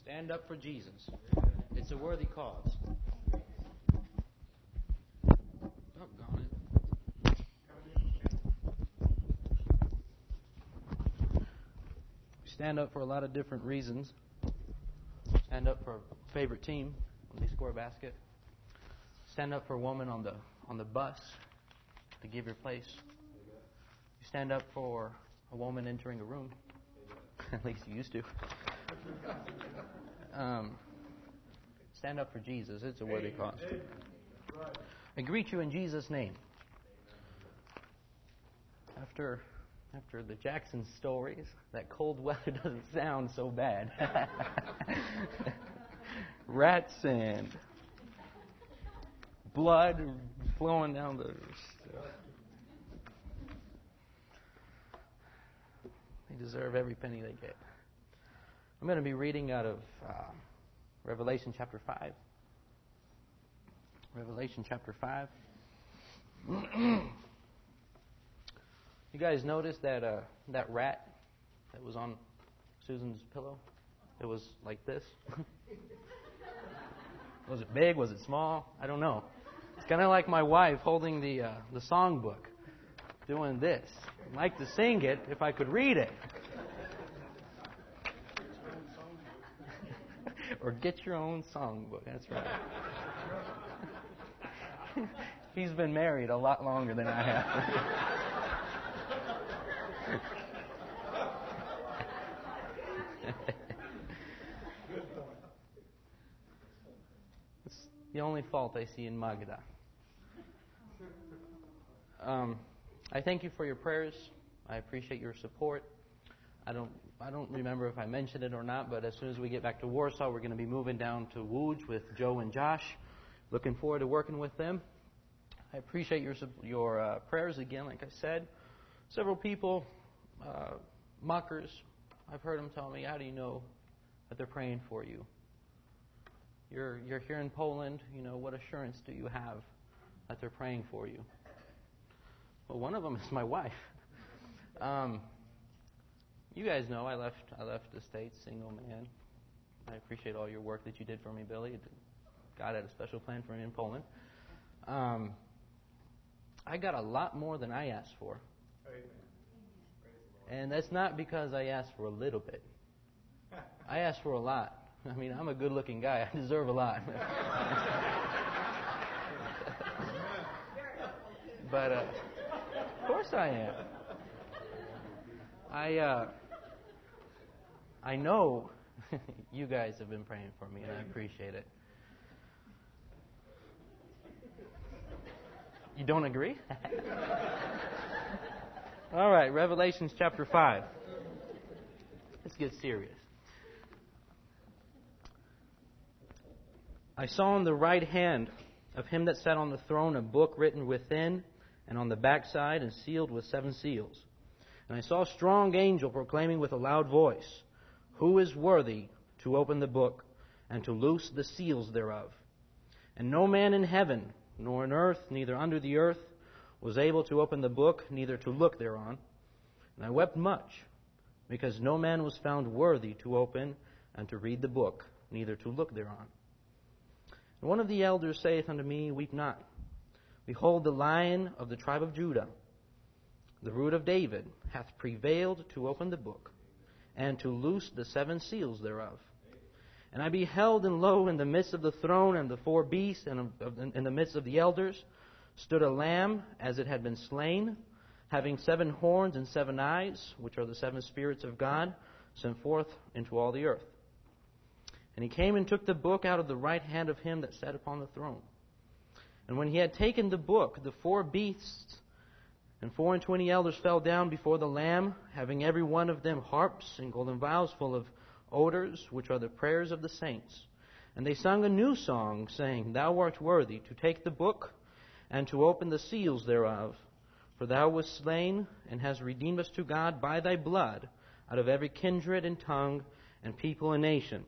Stand up for Jesus. It's a worthy cause. Doggone it. We stand up for a lot of different reasons. Stand up for a favorite team when they score a basket. Stand up for a woman on the bus to give your place. You stand up for a woman entering a room. At least you used to. Stand up for Jesus. It's a worthy cause. I greet you in Jesus' name. After the Jackson stories, that cold weather doesn't sound so bad. Rats and blood flowing down the... They deserve every penny they get. I'm going to be reading out of Revelation chapter 5. Revelation chapter 5. You guys noticed that rat that was on Susan's pillow? It was like this. Was it big? Was it small? I don't know. It's kind of like my wife holding the songbook, doing this. I'd like to sing it if I could read it. Or get your own songbook. That's right. He's been married a lot longer than I have. It's the only fault I see in Magda. I thank you for your prayers. I appreciate your support. I don't remember if I mentioned it or not, but as soon as we get back to Warsaw, we're going to be moving down to Łódź with Joe and Josh. Looking forward to working with them. I appreciate your prayers again, like I said. Several people, mockers, I've heard them tell me, how do you know that they're praying for you? You're here in Poland, what assurance do you have that they're praying for you? Well, one of them is my wife. You guys know I left the States, single man. I appreciate all your work that you did for me, Billy. God had a special plan for me in Poland. I got a lot more than I asked for. And that's not because I asked for a little bit. I asked for a lot. I mean, I'm a good-looking guy. I deserve a lot. But, of course I am. I know you guys have been praying for me, and I appreciate it. You don't agree? All right, Revelations chapter 5. Let's get serious. I saw on the right hand of him that sat on the throne a book written within and on the backside and sealed with 7 seals. And I saw a strong angel proclaiming with a loud voice, "Who is worthy to open the book and to loose the seals thereof?" And no man in heaven, nor in earth, neither under the earth, was able to open the book, neither to look thereon. And I wept much, because no man was found worthy to open and to read the book, neither to look thereon. And one of the elders saith unto me, Weep not. Behold, the Lion of the tribe of Judah, the root of David, hath prevailed to open the book, and to loose the 7 seals thereof. And I beheld, and lo, in the midst of the throne and the 4 beasts, and in the midst of the elders, stood a lamb as it had been slain, having 7 horns and 7 eyes, which are the 7 spirits of God, sent forth into all the earth. And he came and took the book out of the right hand of him that sat upon the throne. And when he had taken the book, the 4 beasts and 24 elders fell down before the Lamb, having every one of them harps and golden vials full of odors, which are the prayers of the saints. And they sung a new song, saying, Thou art worthy to take the book and to open the seals thereof. For thou wast slain, and hast redeemed us to God by thy blood out of every kindred and tongue and people and nation,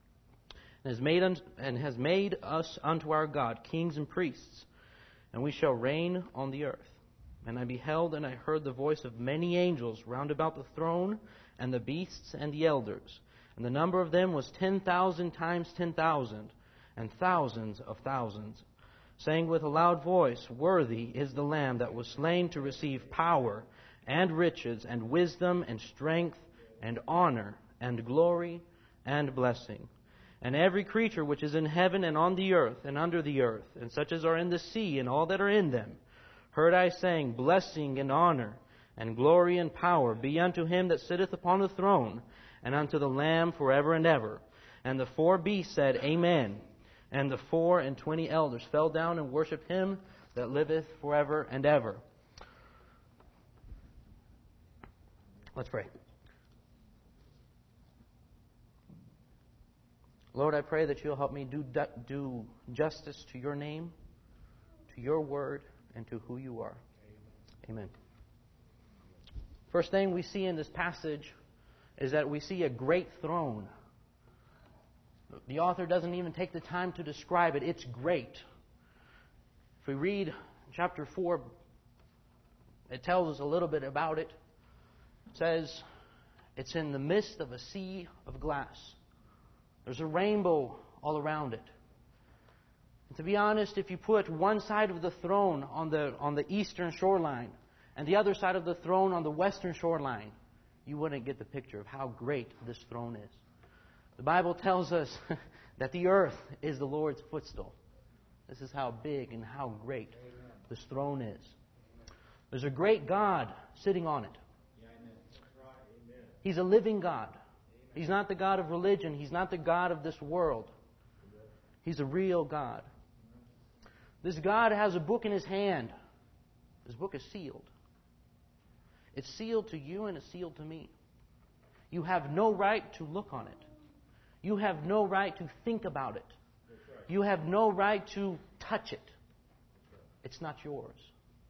and has made us unto our God kings and priests, and we shall reign on the earth. And I beheld, and I heard the voice of many angels round about the throne, and the beasts and the elders. And the number of them was 10,000 times 10,000, and thousands of thousands, saying with a loud voice, Worthy is the Lamb that was slain to receive power, and riches, and wisdom, and strength, and honor, and glory, and blessing. And every creature which is in heaven and on the earth and under the earth, and such as are in the sea and all that are in them, heard I saying, Blessing and honor, and glory and power be unto him that sitteth upon the throne, and unto the Lamb forever and ever. And the 4 beasts said, Amen. And the 24 elders fell down and worshipped him that liveth forever and ever. Let's pray. Lord, I pray that you'll help me do justice to your name, to your word, and to who you are. Amen. First thing we see in this passage is that we see a great throne. The author doesn't even take the time to describe it. It's great. If we read chapter 4, it tells us a little bit about it. It says, it's in the midst of a sea of glass. There's a rainbow all around it. And to be honest, if you put one side of the throne on the eastern shoreline and the other side of the throne on the western shoreline, you wouldn't get the picture of how great this throne is. The Bible tells us that the earth is the Lord's footstool. This is how big and how great this throne is. There's a great God sitting on it. He's a living God. He's not the God of religion. He's not the God of this world. He's a real God. This God has a book in His hand. This book is sealed. It's sealed to you and it's sealed to me. You have no right to look on it. You have no right to think about it. You have no right to touch it. It's not yours.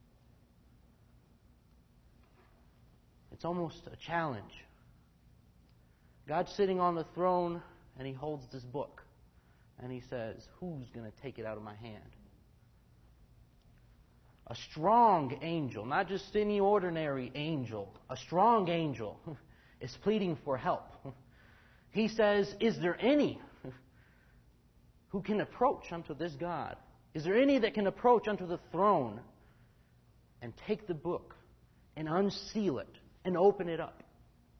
It's almost a challenge. God's sitting on the throne and He holds this book. And He says, who's going to take it out of my hand? A strong angel, not just any ordinary angel, a strong angel is pleading for help. He says, is there any who can approach unto this God? Is there any that can approach unto the throne and take the book and unseal it and open it up?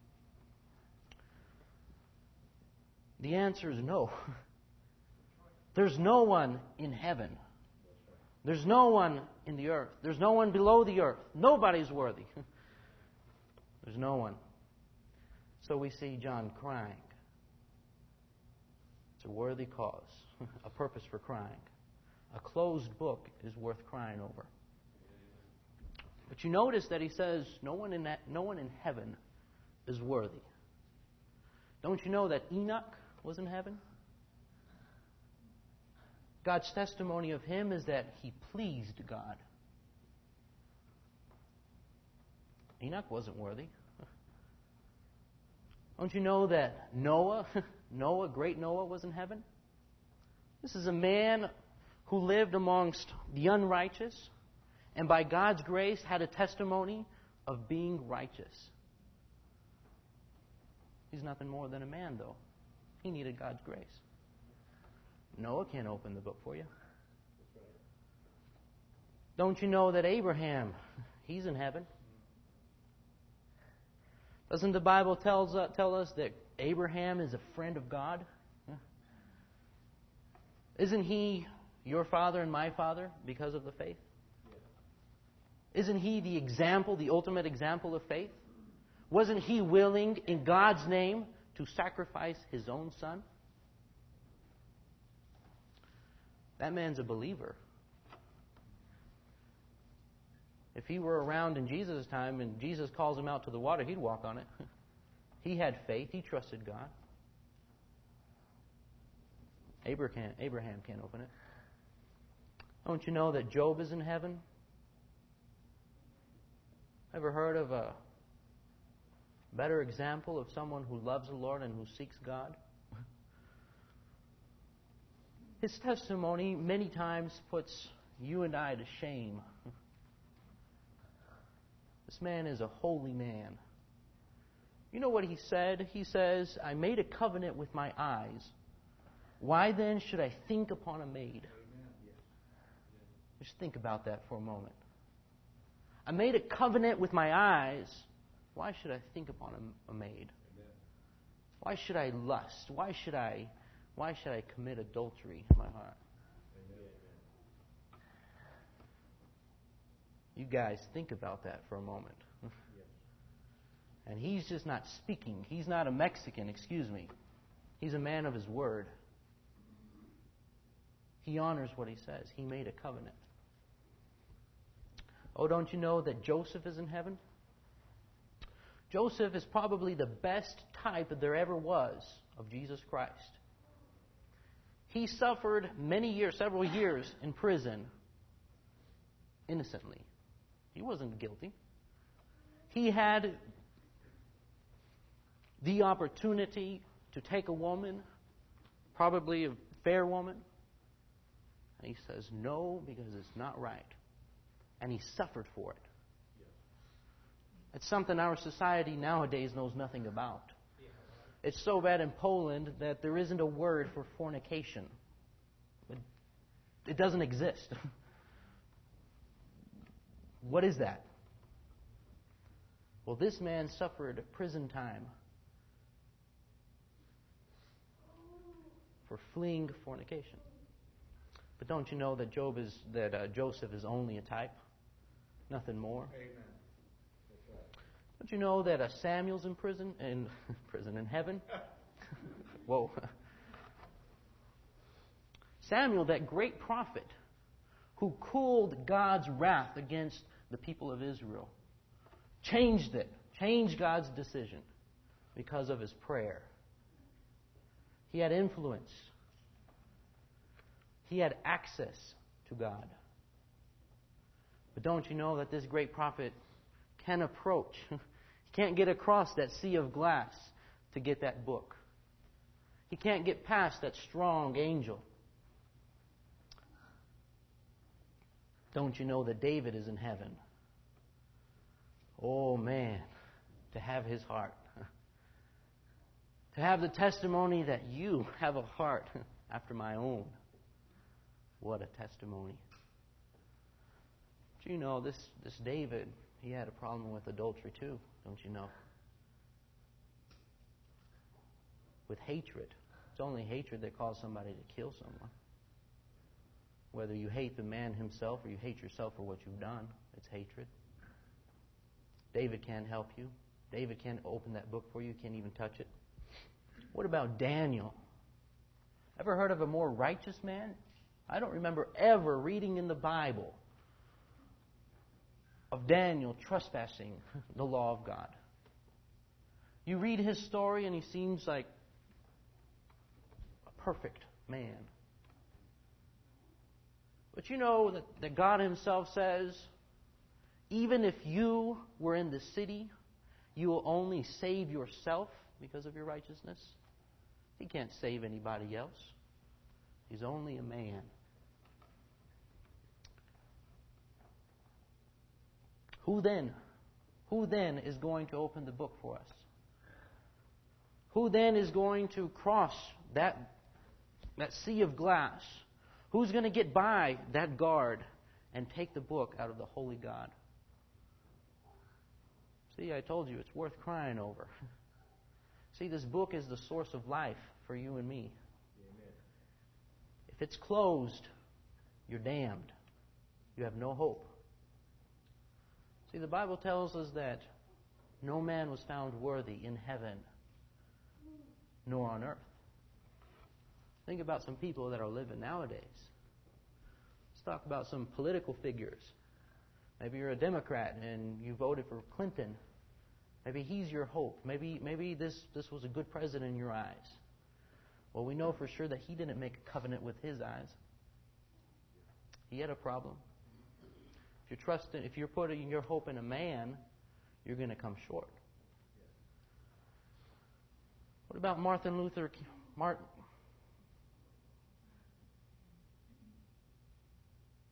The answer is no. There's no one in heaven. There's no one in the earth. There's no one below the earth. Nobody's worthy. There's no one. So we see John crying. It's a worthy cause, a purpose for crying. A closed book is worth crying over. But you notice that he says no one in heaven is worthy. Don't you know that Enoch was in heaven? God's testimony of him is that he pleased God. Enoch wasn't worthy. Don't you know that Noah, great Noah, was in heaven? This is a man who lived amongst the unrighteous and by God's grace had a testimony of being righteous. He's nothing more than a man, though. He needed God's grace. Noah can't open the book for you. Don't you know that Abraham, he's in heaven? Doesn't the Bible tell us that Abraham is a friend of God? Isn't he your father and my father because of the faith? Isn't he the example, the ultimate example of faith? Wasn't he willing, in God's name, to sacrifice his own son? That man's a believer. If he were around in Jesus' time and Jesus calls him out to the water, he'd walk on it. He had faith. He trusted God. Abraham can't open it. Don't you know that Job is in heaven? Ever heard of a better example of someone who loves the Lord and who seeks God? His testimony many times puts you and I to shame. This man is a holy man. You know what he said? He says, I made a covenant with my eyes. Why then should I think upon a maid? Just think about that for a moment. I made a covenant with my eyes. Why should I think upon a maid? Why should I lust? Why should I commit adultery in my heart? You guys think about that for a moment. And he's just not speaking. He's not a Mexican, excuse me. He's a man of his word. He honors what he says. He made a covenant. Oh, don't you know that Joseph is in heaven? Joseph is probably the best type that there ever was of Jesus Christ. He suffered several years in prison innocently. He wasn't guilty. He had the opportunity to take a woman, probably a fair woman, and he says no because it's not right. And he suffered for it. It's something our society nowadays knows nothing about. It's so bad in Poland that there isn't a word for fornication. It doesn't exist. What is that? Well, this man suffered prison time for fleeing fornication. But don't you know that Joseph is only a type? Nothing more. Amen. That's right. Don't you know that Samuel's in prison? In heaven? Whoa. Samuel, that great prophet who cooled God's wrath against the people of Israel, changed God's decision because of his prayer. He had influence. He had access to God. But don't you know that this great prophet can approach, he can't get across that sea of glass to get that book. He can't get past that strong angel. Don't you know that David is in heaven? Oh man, to have his heart. To have the testimony that you have a heart after my own. What a testimony. Do you know this David, he had a problem with adultery too, don't you know? With hatred. It's only hatred that causes somebody to kill someone. Whether you hate the man himself or you hate yourself for what you've done, it's hatred. David can't help you. David can't open that book for you. Can't even touch it. What about Daniel? Ever heard of a more righteous man? I don't remember ever reading in the Bible of Daniel trespassing the law of God. You read his story and he seems like a perfect man. But you know that God himself says, even if you were in the city, you will only save yourself because of your righteousness. He can't save anybody else. He's only a man. Who then is going to open the book for us? Who then is going to cross that sea of glass? Who's going to get by that guard and take the book out of the holy God? See, I told you, it's worth crying over. See, this book is the source of life for you and me. Amen. If it's closed, you're damned. You have no hope. See, the Bible tells us that no man was found worthy in heaven nor on earth. Think about some people that are living nowadays. Let's talk about some political figures. Maybe you're a Democrat and you voted for Clinton. Maybe he's your hope. Maybe this was a good president in your eyes. Well, we know for sure that he didn't make a covenant with his eyes. He had a problem. If you're putting your hope in a man, you're going to come short. What about Martin Luther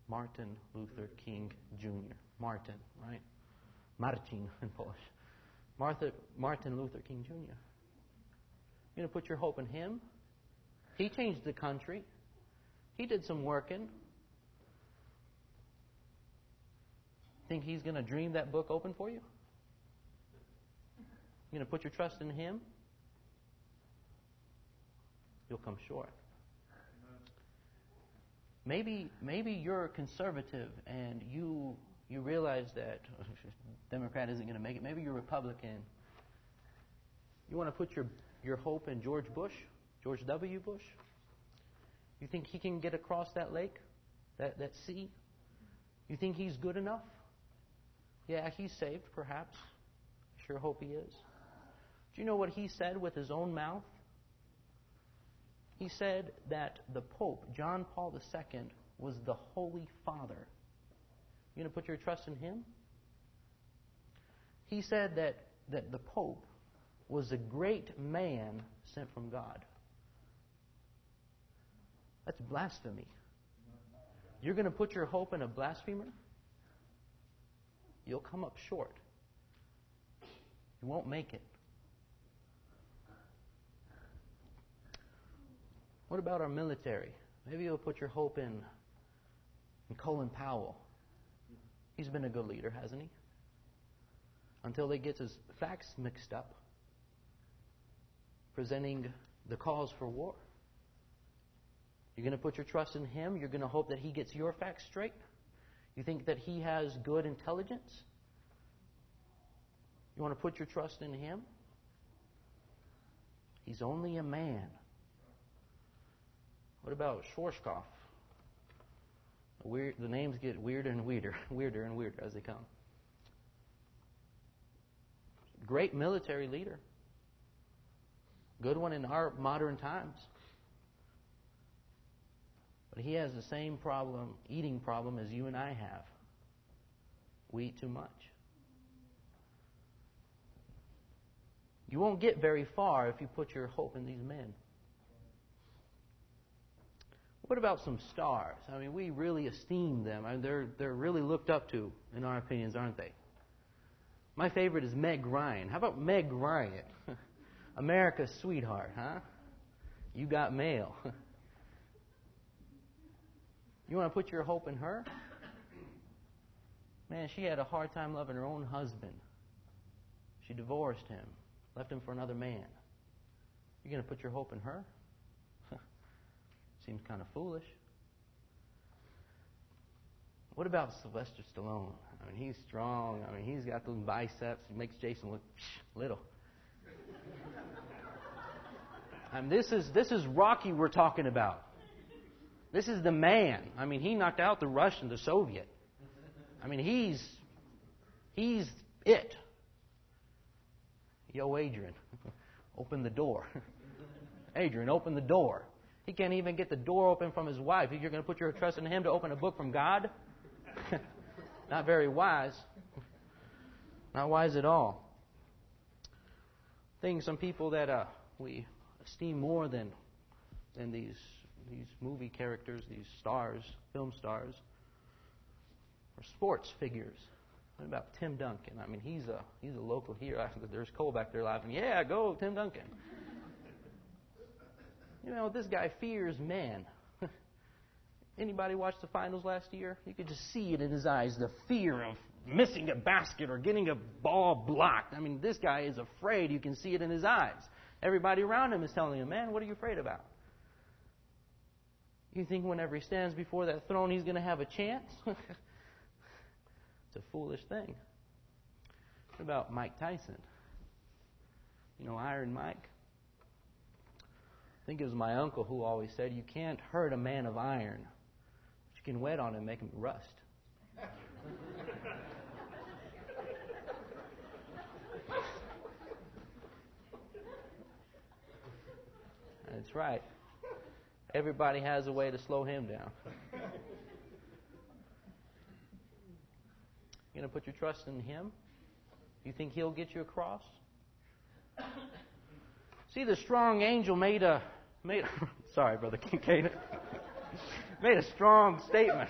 King Jr.? Martin, right? Marcin in Polish. Martin Luther King Jr. You're going to put your hope in him? He changed the country. He did some working. Think he's going to dream that book open for you? You're going to put your trust in him? You'll come short. Maybe you're conservative and you realize that Democrat isn't going to make it. Maybe you're Republican. You want to put your hope in George W. Bush? You think he can get across that lake, that sea? You think he's good enough? Yeah, he's saved, perhaps. Sure hope he is. Do you know what he said with his own mouth? He said that the Pope, John Paul II, was the Holy Father. You going to put your trust in him? He said that the Pope was a great man sent from God. That's blasphemy. You're going to put your hope in a blasphemer? You'll come up short. You won't make it. What about our military? Maybe you'll put your hope in Colin Powell. He's been a good leader, hasn't he? Until he gets his facts mixed up, presenting the cause for war. You're going to put your trust in him? You're going to hope that he gets your facts straight? You think that he has good intelligence? You want to put your trust in him? He's only a man. What about Schwarzkopf? The names get weirder and weirder as they come. Great military leader. Good one in our modern times. But he has the same eating problem as you and I have. We eat too much. You won't get very far if you put your hope in these men. What about some stars? I mean, we really esteem them. I mean, they're really looked up to, in our opinions, aren't they? My favorite is Meg Ryan. How about Meg Ryan? America's sweetheart, huh? You got mail. You want to put your hope in her? Man, she had a hard time loving her own husband. She divorced him, left him for another man. You're going to put your hope in her? Seems kind of foolish. What about Sylvester Stallone? I mean, he's strong. I mean, he's got those biceps. He makes Jason look little. I mean, this is Rocky we're talking about. This is the man. I mean, he knocked out the Russian, the Soviet. I mean, he's it. Yo, Adrian, open the door. Adrian, open the door. He can't even get the door open from his wife. You're going to put your trust in him to open a book from God? Not very wise. Not wise at all. I think some people that we esteem more than these movie characters, these stars, film stars, are sports figures. What about Tim Duncan? I mean, he's a local hero. There's Cole back there laughing. Yeah, go Tim Duncan. You know, this guy fears man. Anybody watch the finals last year? You could just see it in his eyes, the fear of missing a basket or getting a ball blocked. I mean, this guy is afraid. You can see it in his eyes. Everybody around him is telling him, man, what are you afraid about? You think whenever he stands before that throne, he's going to have a chance? It's a foolish thing. What about Mike Tyson? You know, Iron Mike? I think it was my uncle who always said, you can't hurt a man of iron, but you can wet on him and make him rust. That's right. Everybody has a way to slow him down. You going to put your trust in him? You think he'll get you across? See, the strong angel made sorry, Brother Kincaid, made a strong statement.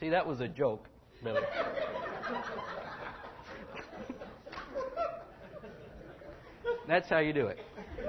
See, that was a joke, Billy. That's how you do it.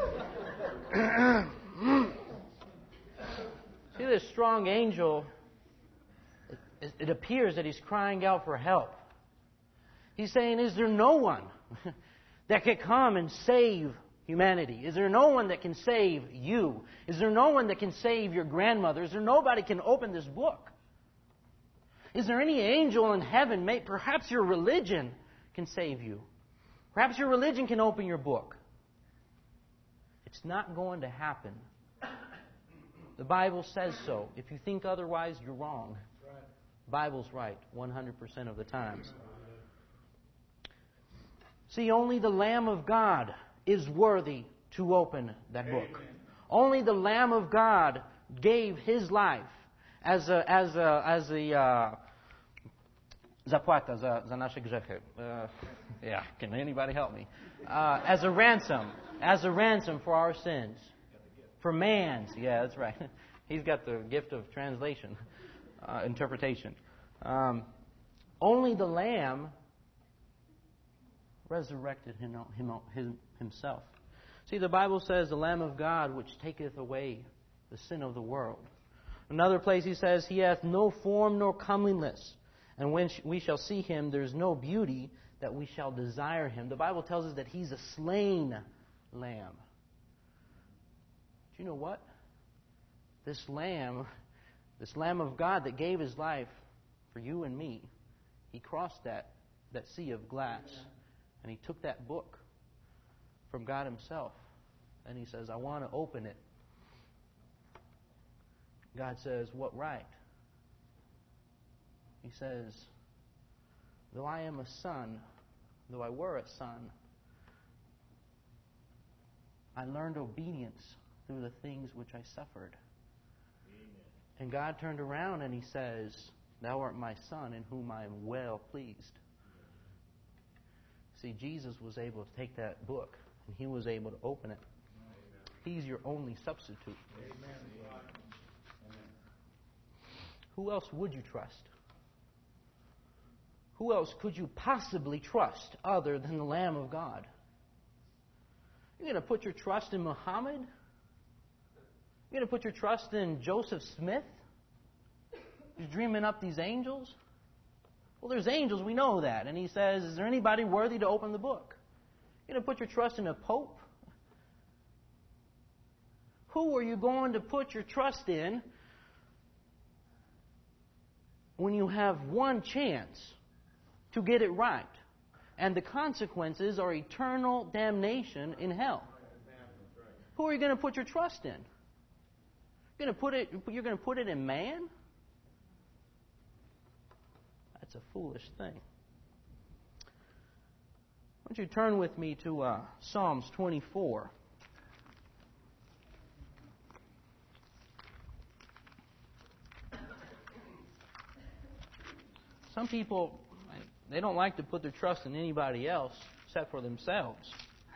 See, this strong angel, it appears that he's crying out for help. He's saying, is there no one that can come and save humanity? Is there no one that can save you? Is there no one that can save your grandmother? Is there nobody can open this book? Is there any angel in heaven? Perhaps your religion can save you. Perhaps your religion can open your book. It's not going to happen. The Bible says so. If you think otherwise, you're wrong. The Bible's right 100% of the times. See, only the Lamb of God is worthy to open that book. Amen. Only the Lamb of God gave His life as a zapłata za nasze grzechy. Yeah, can anybody help me? As a ransom for our sins, for man's. Yeah, that's right. He's got the gift of translation, interpretation. Only the Lamb resurrected himself. See, the Bible says, the Lamb of God which taketh away the sin of the world. Another place he says, He hath no form nor comeliness, and when we shall see Him, there is no beauty that we shall desire Him. The Bible tells us that He's a slain Lamb. Do you know what? This Lamb of God that gave His life for you and me, He crossed that sea of glass. And He took that book from God Himself. And He says, I want to open it. God says, what right? He says, though I am a son, though I were a son, I learned obedience through the things which I suffered. Amen. And God turned around and He says, thou art my son in whom I am well pleased. See, Jesus was able to take that book, and He was able to open it. Amen. He's your only substitute. Amen. Who else would you trust? Who else could you possibly trust other than the Lamb of God? You're going to put your trust in Muhammad? You're going to put your trust in Joseph Smith? You're dreaming up these angels? Well, there's angels, we know that. And He says, is there anybody worthy to open the book? You're going to put your trust in a pope? Who are you going to put your trust in when you have one chance to get it right? And the consequences are eternal damnation in hell. Who are you going to put your trust in? You're going to put it in man? That's a foolish thing. Why don't you turn with me to Psalms 24. Some people, they don't like to put their trust in anybody else except for themselves.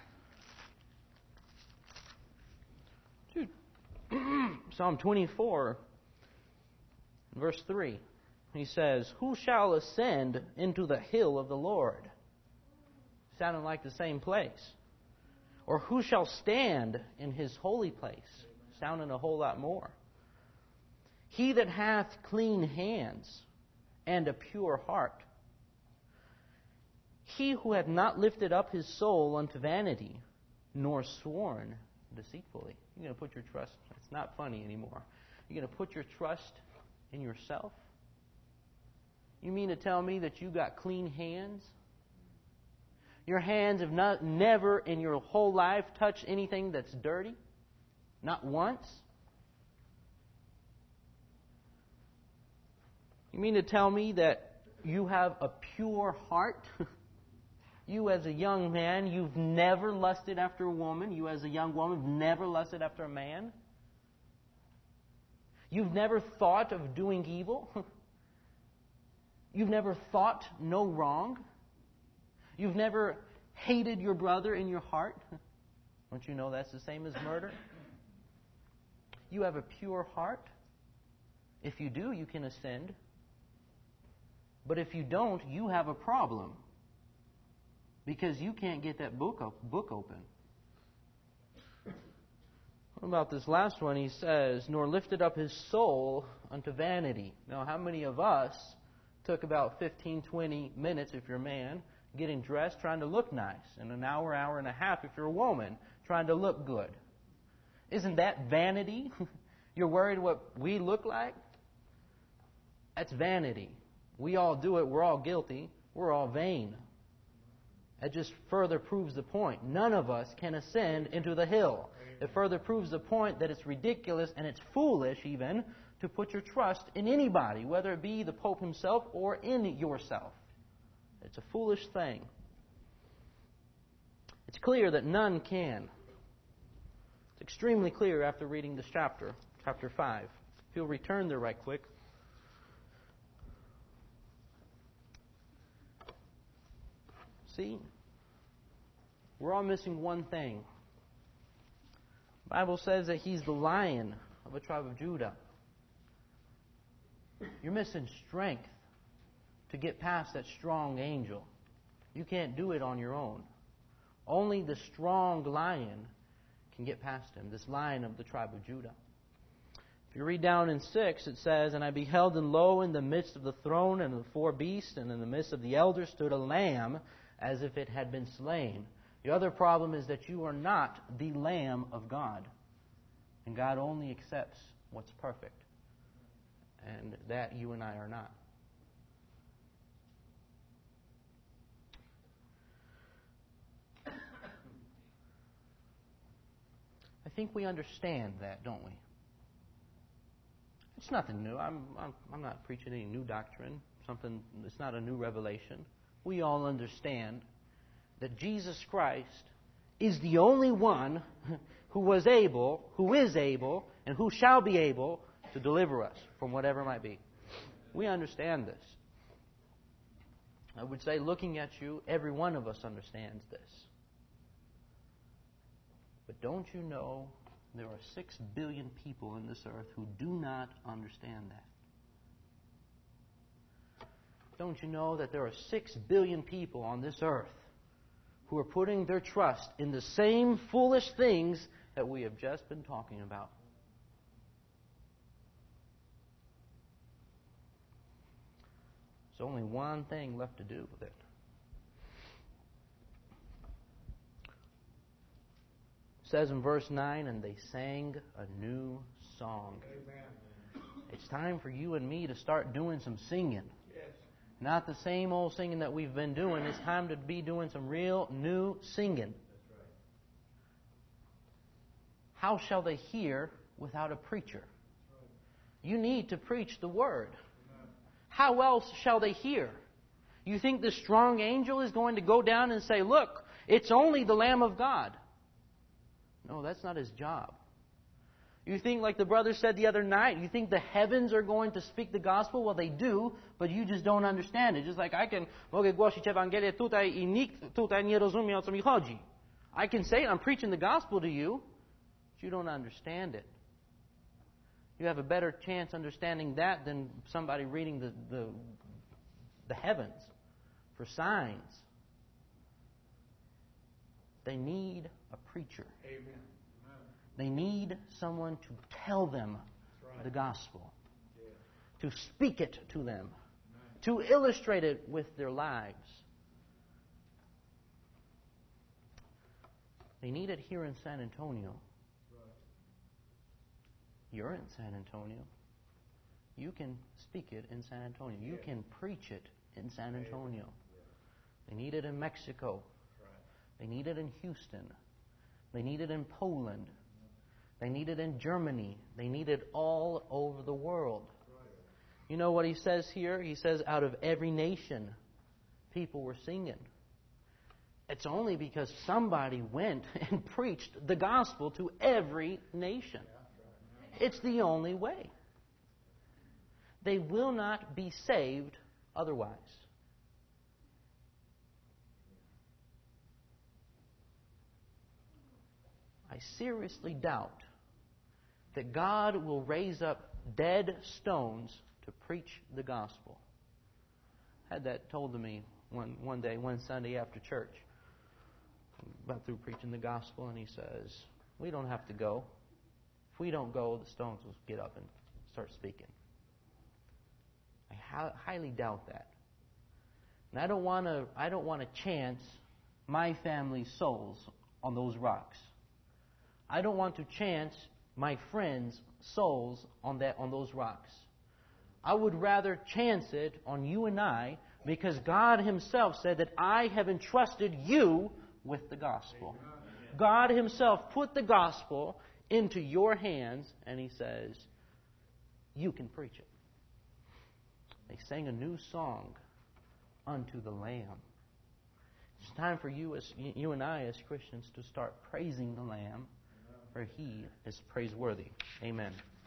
Dude. Psalm 24, verse 3. He says, who shall ascend into the hill of the Lord? Sounding like the same place. Or who shall stand in His holy place? Sounding a whole lot more. He that hath clean hands and a pure heart. He who hath not lifted up his soul unto vanity, nor sworn deceitfully. You're going to put your trust, it's not funny anymore. You're going to put your trust in yourself? You mean to tell me that you got clean hands? Your hands have never in your whole life touched anything that's dirty? Not once? You mean to tell me that you have a pure heart? You as a young man, you've never lusted after a woman. You as a young woman, have never lusted after a man. You've never thought of doing evil. You've never thought no wrong. You've never hated your brother in your heart. Don't you know that's the same as murder? You have a pure heart. If you do, you can ascend. But if you don't, you have a problem. Because you can't get that book open. What about this last one? He says, nor lifted up his soul unto vanity. Now, how many of us took about 15, 20 minutes, if you're a man, getting dressed, trying to look nice, and an hour, hour and a half, if you're a woman, trying to look good? Isn't that vanity? You're worried what we look like? That's vanity. We all do it. We're all guilty. We're all vain. That just further proves the point. None of us can ascend into the hill. It further proves the point that it's ridiculous and it's foolish even to put your trust in anybody, whether it be the Pope himself or in yourself. It's a foolish thing. It's clear that none can. It's extremely clear after reading this chapter, chapter 5. If you'll return there right quick. See? We're all missing one thing. The Bible says that he's the Lion of the tribe of Judah. You're missing strength to get past that strong angel. You can't do it on your own. Only the strong lion can get past him, this Lion of the tribe of Judah. If you read down in 6, it says, and I beheld, and lo, in the midst of the throne and of the 4 beasts, and in the midst of the elders stood a lamb, as if it had been slain. The other problem is that you are not the Lamb of God. And God only accepts what's perfect. And that you and I are not. I think we understand that, don't we? It's nothing new. I'm not preaching any new doctrine. It's not a new revelation. We all understand that Jesus Christ is the only one who is able, and who shall be able to deliver us from whatever might be. We understand this. I would say, looking at you, every one of us understands this. But don't you know there are 6 billion people in this earth who do not understand that? Don't you know that there are 6 billion people on this earth who are putting their trust in the same foolish things that we have just been talking about? There's only one thing left to do with it. It says in verse 9, and they sang a new song. Amen. It's time for you and me to start doing some singing. Yes. Not the same old singing that we've been doing. It's time to be doing some real new singing. That's right. How shall they hear without a preacher? That's right. You need to preach the Word. Amen. How else shall they hear? You think the strong angel is going to go down and say, look, it's only the Lamb of God? No, that's not his job. You think, like the brother said the other night, you think the heavens are going to speak the gospel? Well, they do, but you just don't understand it. Just like I can mogę głosić Ewangelię tutaj I nikt tutaj nie rozumie, o co mi chodzi. I can say I'm preaching the gospel to you, but you don't understand it. You have a better chance understanding that than somebody reading the heavens for signs. They need a preacher. Amen. They need someone to tell them Right. the gospel, Yeah. to speak it to them, Amen. to illustrate it with their lives. They need it here in San Antonio. Right. You're in San Antonio. You can speak it in San Antonio. You Yeah. can preach it in San Antonio. Yeah. They need it in Mexico. Right. They need it in Houston. They need it in Poland. They need it in Germany. They need it all over the world. Right. You know what he says here? He says out of every nation, people were singing. It's only because somebody went and preached the gospel to every nation. It's the only way. They will not be saved otherwise. I seriously doubt that God will raise up dead stones to preach the gospel. had that told to me one day, one Sunday after church. About through preaching the gospel, and he says, "We don't have to go. If we don't go, the stones will get up and start speaking." I highly doubt that. And I don't want to chance my family's souls on those rocks. I don't want to chance my friends' souls on those rocks. I would rather chance it on you and I, because God Himself said that I have entrusted you with the gospel. God Himself put the gospel into your hands, and He says, you can preach it. They sang a new song unto the Lamb. It's time for you and I as Christians to start praising the Lamb, for He is praiseworthy. Amen.